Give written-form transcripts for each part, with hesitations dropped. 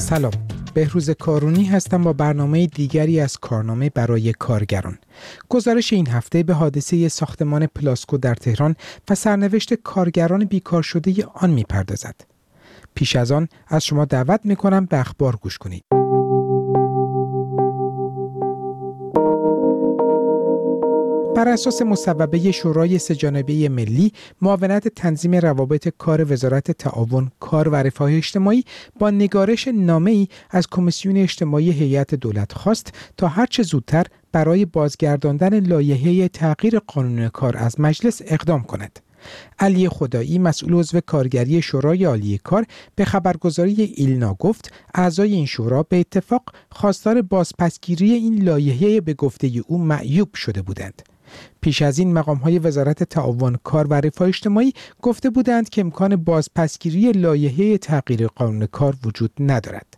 سلام، بهروز کارونی هستم با برنامه دیگری از کارنامه برای کارگران. گزارش این هفته به حادثه ساختمان پلاسکو در تهران و سرنوشت کارگران بیکار شده آن می‌پردازد. پیش از آن از شما دعوت می‌کنم به اخبار گوش کنید. بر اساس مصوبه شورای سه‌جانبه ملی، معاونت تنظیم روابط کار وزارت تعاون، کار و رفاه اجتماعی با نگارش نامه‌ای از کمیسیون اجتماعی هیئت دولت خواست تا هرچه زودتر برای بازگرداندن لایحه تغییر قانون کار از مجلس اقدام کند. علی خدایی، مسئول عضو کارگری شورای عالی کار، به خبرگزاری ایلنا گفت اعضای این شورا به اتفاق خواستار بازپسگیری این لایحه به گفته او معیوب شده بودند. پیش از این مقام‌های وزارت تعاون، کار و رفاه اجتماعی گفته بودند که امکان بازپسگیری لایحه تغییر قانون کار وجود ندارد.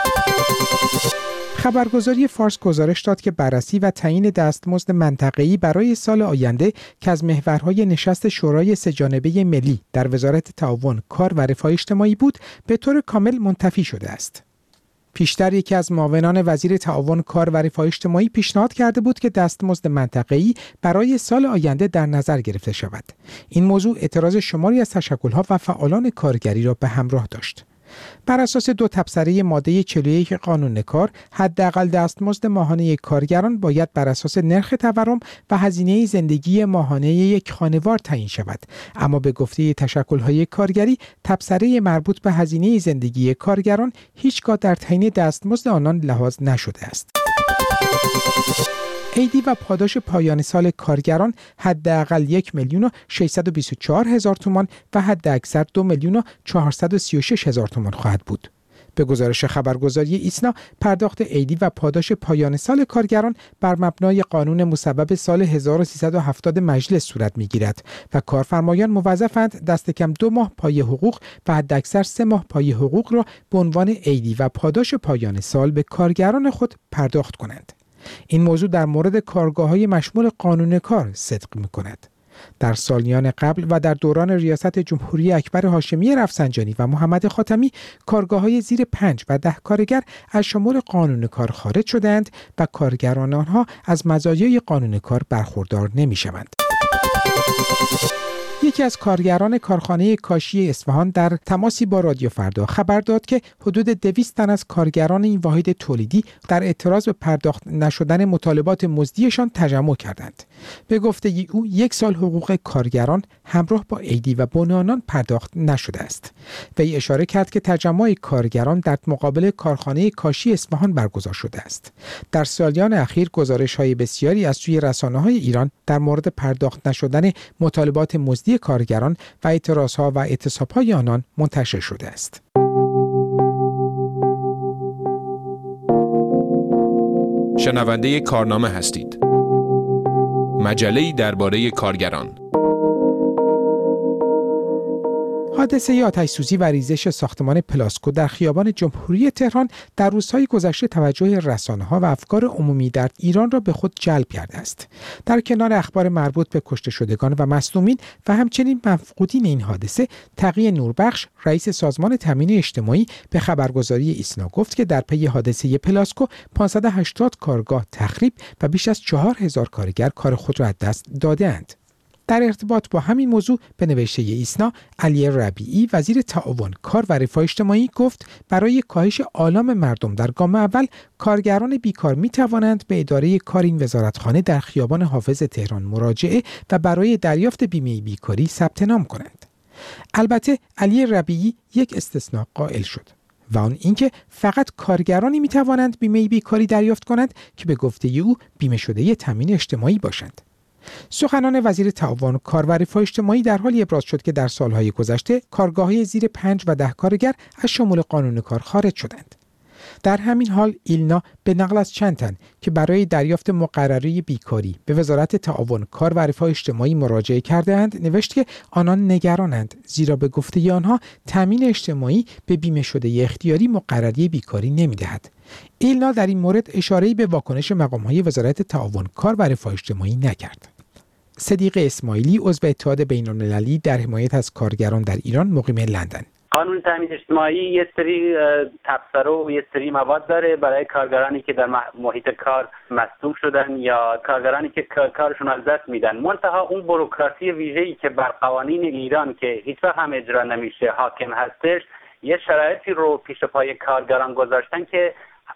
خبرگزاری فارس گزارش داد که بررسی و تعیین دستمزد منطقه‌ای برای سال آینده که از محورهای نشست شورای سه‌جانبه ملی در وزارت تعاون، کار و رفاه اجتماعی بود، به طور کامل منتفی شده است. پیشتر یکی از معاونان وزیر تعاون، کار و رفاه اجتماعی پیشنهاد کرده بود که دستمزد منطقه‌ای برای سال آینده در نظر گرفته شود. این موضوع اعتراض شماری از تشکل‌ها و فعالان کارگری را به همراه داشت. بر اساس 2 تبصره ماده 41 قانون کار، حداقل دستمزد ماهانه کارگران باید بر اساس نرخ تورم و هزینه زندگی ماهانه یک خانوار تعیین شود، اما به گفته تشکل‌های کارگری، تبصره مربوط به هزینه زندگی کارگران هیچگاه در تعیین دستمزد آنان لحاظ نشده است. عیدی و پاداش پایان سال کارگران حداقل 1,624,000 تومان و حداکثر 2,436,000 تومان خواهد بود. به گزارش خبرگزاری ایسنا، پرداخت عیدی و پاداش پایان سال کارگران بر مبنای قانون مصوب سال 1370 مجلس صورت می‌گیرد و کارفرمایان موظفند دست کم 2 ماه پای حقوق و حداکثر 3 ماه پای حقوق را به عنوان عیدی و پاداش پایان سال به کارگران خود پرداخت کنند. این موضوع در مورد کارگاه‌های مشمول قانون کار صدق می‌کند. در سالیان قبل و در دوران ریاست جمهوری اکبر هاشمی رفسنجانی و محمد خاتمی، کارگاه‌های زیر 5 و 10 کارگر از شمول قانون کار خارج شدند و کارگران آنها از مزایای قانون کار برخوردار نمی‌شوند. یکی از کارگران کارخانه کاشی اصفهان در تماسی با رادیو فردا خبر داد که حدود 200 تن از کارگران این واحد تولیدی در اعتراض به پرداخت نشدن مطالبات مزدیشان تجمع کردند. به گفته او 1 سال حقوق کارگران همراه با عیدی و بن آنان پرداخت نشده است. وی اشاره کرد که تجمع کارگران در مقابل کارخانه کاشی اصفهان برگزار شده است. در سالیان اخیر گزارش‌های بسیاری از سوی رسانه‌های ایران در مورد پرداخت نشدن مطالبات مزدی کارگران و اعتراضها و اعتصاب‌های آنان منتشر شده است. شنونده کارنامه هستید. مجله‌ای درباره کارگران. حادثه آتش‌سوزی و ریزش ساختمان پلاسکو در خیابان جمهوری تهران در روزهای گذشته توجه رسانه‌ها و افکار عمومی در ایران را به خود جلب کرده است. در کنار اخبار مربوط به کشته شدگان و مصدومین و همچنین مفقودین این حادثه، تقی نوربخش، رئیس سازمان تامین اجتماعی، به خبرگزاری ایسنا گفت که در پی حادثه پلاسکو 580 کارگاه تخریب و بیش از 4000 کارگر کار خود را از دست داده‌اند. در ارتباط با همین موضوع به نوشته ایسنا، علی ربیعی، وزیر تعاون، کار و رفاه اجتماعی گفت برای کاهش آلام مردم در گام اول، کارگران بیکار می توانند به اداره کار این وزارتخانه در خیابان حافظ تهران مراجعه و برای دریافت بیمه بیکاری ثبت نام کنند. البته علی ربیعی یک استثناء قائل شد و آن اینکه فقط کارگرانی می توانند بیمه بیکاری دریافت کنند که به گفته او بیمه شده تامین اجتماعی باشند. سخنان وزیر تعاون، کار و رفاه اجتماعی در حالی ابراز شد که در سالهای گذشته کارگاه‌های زیر 5 و 10 کارگر از شمول قانون کار خارج شدند. در همین حال ایلنا به نقل از چند تن که برای دریافت مقرری بیکاری به وزارت تعاون، کار و رفاه اجتماعی مراجعه کرده‌اند نوشت که آنان نگرانند، زیرا به گفته آنها تامین اجتماعی به بیمه شده اختیاری مقرری بیکاری نمی‌دهد. ایلنا در این مورد اشاره‌ای به واکنش مقام‌های وزارت تعاون، کار و رفاه اجتماعی نکرد. صدیق اسماعیلی، عضو اتحاد بین‌المللی در حمایت از کارگران در ایران، مقیم لندن: قانون تامین اجتماعی یه سری تبصره و یه سری مواد داره برای کارگرانی که در محیط کار مصدوم شدن یا کارگرانی که کارشون از دست میدن. منتها اون بوروکراسی ویژه‌ای که بر قوانین ایران که هیچ وقت هم اجرا نمیشه حاکم هستش، یه شرایطی رو پیش پای کارگران گذاشتن که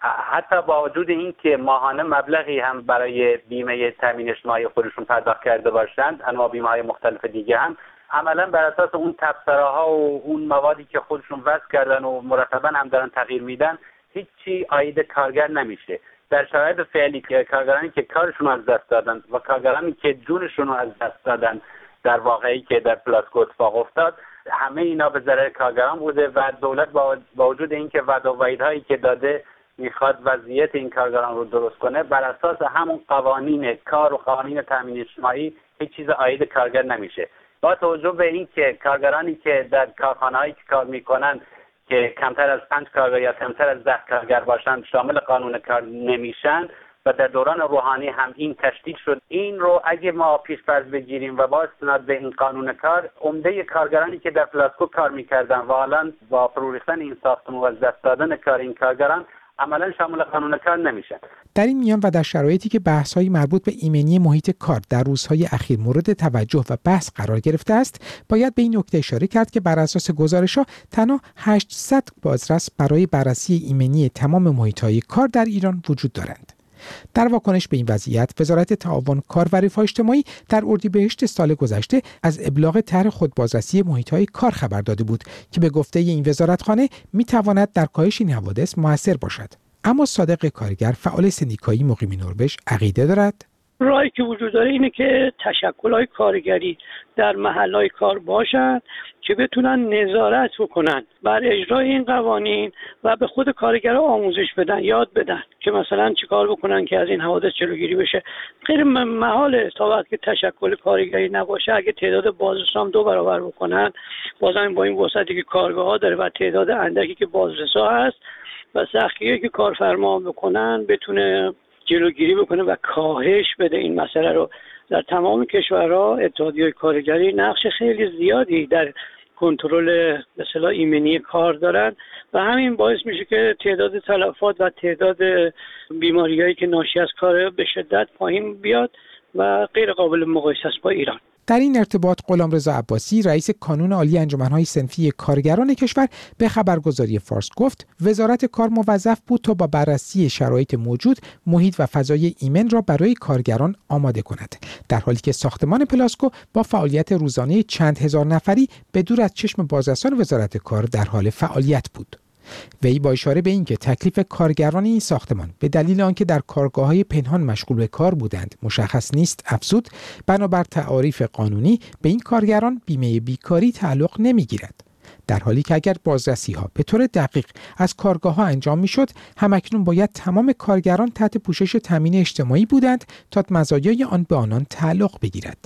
حتی با وجود این که ماهانه مبلغی هم برای بیمه تامین اجتماعی خودشون پرداخت کرده باشند، انواع بیمه‌های مختلف دیگه هم عملا بر اساس اون تبصره‌ها و اون موادی که خودشون وضع کردن و مرتبا هم دارن تغییر میدن، هیچی عاید کارگر نمیشه. در شرایط فعلی که کارگرانی که کارشون از دست دادن و کارگرانی که جونشون رو از دست دادن در واقعی که در پلاسکو اتفاق افتاد، همه اینا به ضرر کارگران بوده و دولت با وجود اینکه وعده و وعیدهایی که داده میخواد وضعیت این کارگران رو درست کنه، بر اساس همون قوانین کار و قوانین تامین اجتماعی هیچ چیز عاید کارگر نمیشه. با توجه به این که کارگرانی که در کارخانه‌هایی که کار میکنن که کمتر از 5 کارگر یا کمتر از 10 کارگر باشند شامل قانون کار نمیشن و در دوران روحانی هم این تشدید شد. این رو اگه ما پیش‌فرض بگیریم و با استناد به این قانون کار، عمده کارگرانی که در پلاسکو کار میکردن و الان با فرو ریختن این ساختمان و از دست دادن کار این کارگران عملا شامل قانون کار نمیشن. در این میان و در شرایطی که بحث‌های مربوط به ایمنی محیط کار در روزهای اخیر مورد توجه و بحث قرار گرفته است، باید به این نکته اشاره کرد که بر اساس گزارش‌ها تنها 800 بازرس برای بررسی ایمنی تمام محیط‌های کار در ایران وجود دارند. در واکنش به این وضعیت، وزارت تعاون، کار و رفاه اجتماعی در اردیبهشت سال گذشته از ابلاغ طرح خودبازرسی محیط‌های کار خبر داده بود که به گفته این وزارتخانه می‌تواند در کاهش این حوادث مؤثر باشد. اما صادق کارگر، فعال سندیکایی مقیم نروژ، عقیده دارد راهی که وجود داره اینه که تشکل‌های کارگری در محل‌های کار باشند که بتونن نظارت بکنن بر اجرای این قوانین و به خود کارگرها آموزش بدن، یاد بدن که مثلا چیکار بکنن که از این حوادث جلوگیری بشه. غیر محاله تا وقتی که تشکل کارگری نباشه، اگه تعداد بازرسان 2 برابر بکنن، بازم با این وسعتی که کارگاه‌ها داره و تعداد اندکی که بازرسا هست و سختگیری که کارفرما بکنن، بتونه جلوگیری بکنه و کاهش بده این مسئله رو. در تمام کشورها اتحادیه‌های کارگری نقش خیلی زیادی در کنترل به اصطلاح ایمنی کار دارن و همین باعث میشه که تعداد تلفات و تعداد بیماریایی که ناشی از کار به شدت پایین بیاد و غیر قابل مقایسه است با ایران. در این ارتباط غلامرضا عباسی، رئیس کانون عالی انجمن‌های صنفی کارگران کشور، به خبرگزاری فارس گفت وزارت کار موظف بود تا با بررسی شرایط موجود محیط و فضای ایمن را برای کارگران آماده کند، در حالی که ساختمان پلاسکو با فعالیت روزانه چند هزار نفری به دور از چشم بازرسان وزارت کار در حال فعالیت بود. وی با اشاره به اینکه تکلیف کارگران این ساختمان به دلیل آنکه در کارگاه‌های پنهان مشغول به کار بودند مشخص نیست، افزود بنابر تعاریف قانونی به این کارگران بیمه بیکاری تعلق نمی‌گیرد، در حالی که اگر بازرسی‌ها به طور دقیق از کارگاه‌ها انجام می‌شد، همکنون باید تمام کارگران تحت پوشش تامین اجتماعی بودند تا مزایای آن به آنان تعلق بگیرد.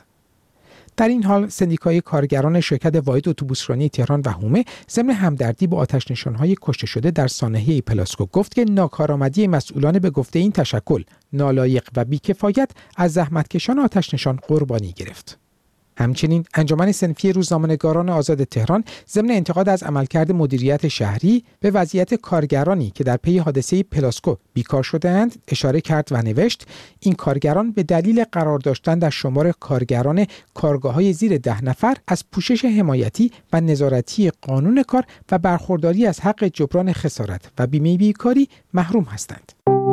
در این حال سندیکای کارگران شرکت واحد اتوبوسرانی تهران و حومه ضمن همدردی با آتش‌نشان‌های کشته شده در سانحه پلاسکو گفت که ناکارآمدی مسئولان به گفته این تشکل نالایق و بیکفایت از زحمتکشان آتش‌نشان قربانی گرفت. همچنین انجمن صنفی روزنامه‌نگاران آزاد تهران ضمن انتقاد از عملکرد مدیریت شهری به وضعیت کارگرانی که در پی حادثه پلاسکو بیکار شده‌اند اشاره کرد و نوشت این کارگران به دلیل قرار داشتن در شمار کارگران کارگاه‌های زیر 10 نفر از پوشش حمایتی و نظارتی قانون کار و برخورداری از حق جبران خسارت و بیمه بیکاری محروم هستند.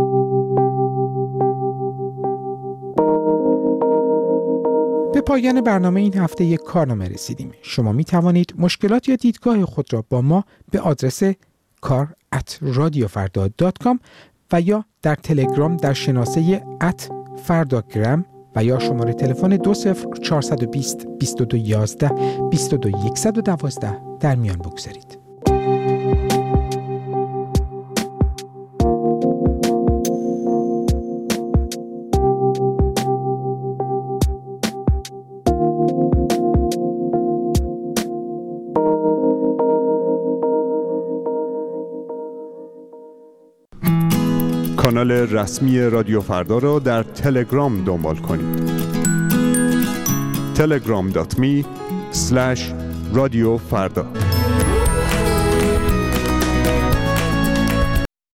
به پایان برنامه این هفته یک کارنامه رسیدیم. شما می توانید مشکلات یا دیدگاه خود را با ما به آدرس kar@radiofarda.com و یا در تلگرام در شناسه @fardagram و یا شماره تلفن 20420 2211 22112 در میان بگذارید. کانال رسمی رادیو فردا را در تلگرام دنبال کنید. telegram.me/radiofarda